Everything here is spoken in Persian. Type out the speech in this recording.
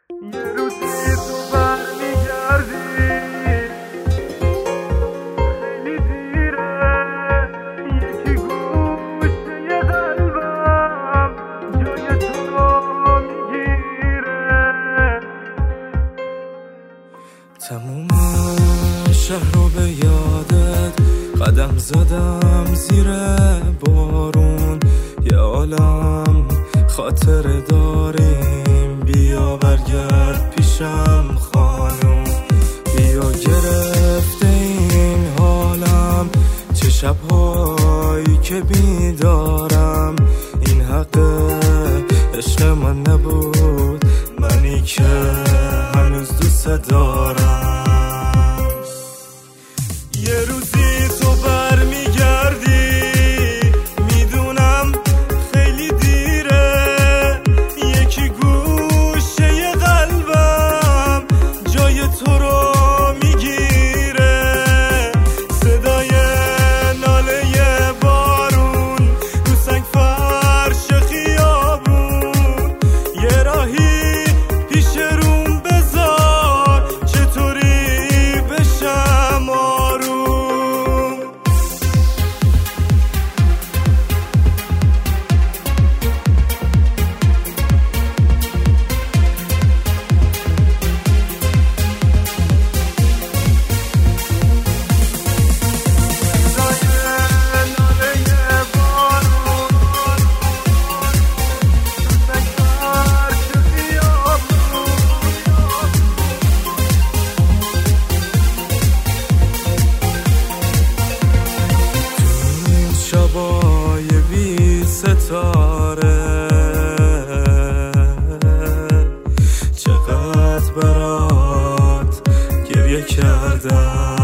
یه روزی تو برمیگردی، خیلی دیره، یکی گوشه قلبم جای تو رو میگیره. تموم شهر رو به یادت قدم زدم زیر بارون، یه عالم خاطره داریم، بیا برگرد پیشم خانوم. بیا گرفته این حالم، چه شبهایی که بیدارم، این حق عشق من نبود، منی که هنوز دوست دارم. یه روزی تو برمیگردی، میدونم خیلی دیره، یکی گوشه قلبم جای تو رو میگیره. صدای ناله بارون رو سنگ فرش خیابون، یه راهی پیش روم بذار چطوری بشم آروم. شبای بی ستاره چقدر برات گریه کردم.